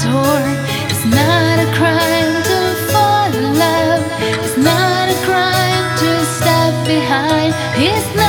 door. It's not a crime to fall in love. It's not a crime to step behind. It's